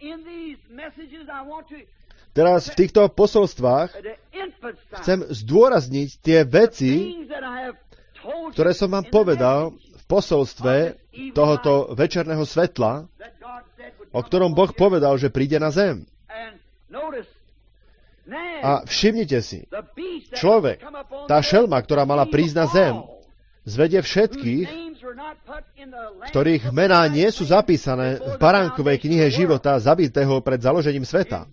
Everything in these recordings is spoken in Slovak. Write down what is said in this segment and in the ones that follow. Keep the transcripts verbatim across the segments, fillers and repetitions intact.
Teraz v týchto posolstvách chcem zdôrazniť tie veci, ktoré som vám povedal v posolstve tohoto večerného svetla, o ktorom Boh povedal, že príde na zem. A všimnite si, človek, tá šelma, ktorá mala prísť na zem, zvedie všetkých, ktorých mená nie sú zapísané v baránkovej knihe života zabitého pred založením sveta.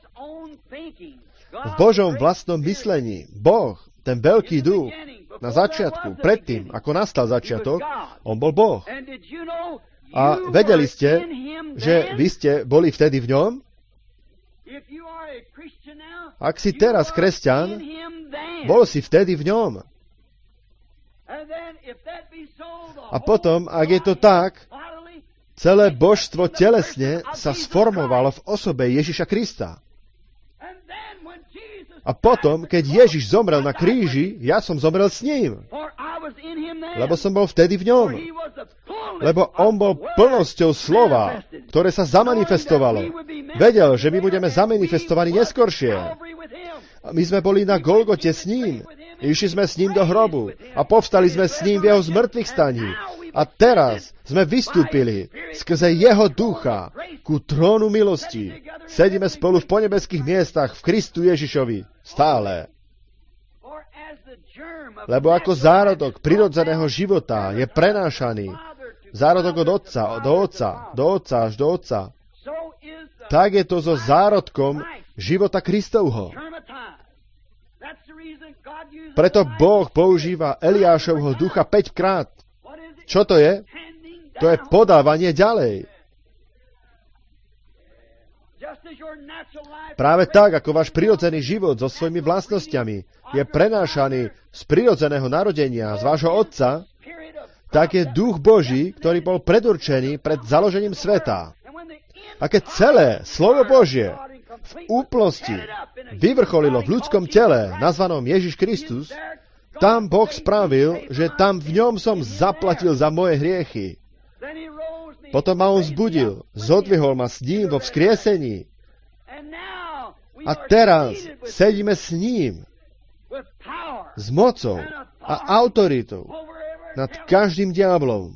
V Božom vlastnom myslení Boh, ten veľký duch, na začiatku, predtým, ako nastal začiatok, on bol Boh. A vedeli ste, že vy ste boli vtedy v ňom? Ak si teraz kresťan, bol si vtedy v ňom. A potom, ak je to tak, celé božstvo telesne sa sformovalo v osobe Ježiša Krista. A potom, keď Ježiš zomrel na kríži, ja som zomrel s ním. Lebo som bol vtedy v ňom. Lebo on bol plnosťou slova, ktoré sa zamanifestovalo. Vedel, že my budeme zamanifestovaní neskoršie. A my sme boli na Golgote s ním. Išli sme s ním do hrobu. A povstali sme s ním v jeho zmrtvých staní. A teraz sme vystúpili skrze jeho ducha ku trónu milosti. Sedíme spolu v ponebeských miestach v Kristu Ježišovi. Stále. Lebo ako zárodok prirodzeného života je prenášaný, zárodok od otca, do otca, do otca až do otca, tak je to so zárodkom života Kristovho. Preto Boh používa Eliášovho ducha päťkrát. Čo to je? To je podávanie ďalej. Práve tak, ako váš prirodzený život so svojimi vlastnosťami je prenášaný z prirodzeného narodenia, z vášho otca, tak je duch Boží, ktorý bol predurčený pred založením sveta. A keď celé slovo Božie v úplnosti vyvrcholilo v ľudskom tele, nazvanom Ježiš Kristus, tam Boh spravil, že tam v ňom som zaplatil za moje hriechy. Potom ma on zbudil, zodvihol ma s ním vo vzkriesení. A teraz sedíme s ním, s mocou a autoritou nad každým diablom.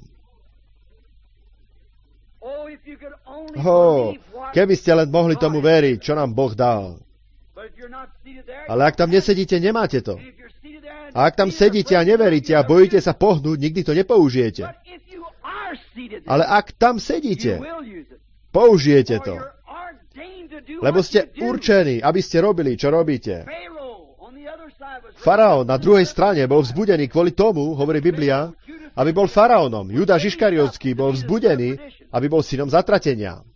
Ho, keby ste len mohli tomu veriť, čo nám Boh dal. Ale ak tam nesedíte, nemáte to. A ak tam sedíte a neveríte a bojíte sa pohnúť, nikdy to nepoužijete. Ale ak tam sedíte, použijete to. Lebo ste určení, aby ste robili, čo robíte. Faraón na druhej strane bol vzbudený kvôli tomu, hovorí Biblia, aby bol faraónom. Judáš Iškariotský bol vzbudený, aby bol synom zatratenia.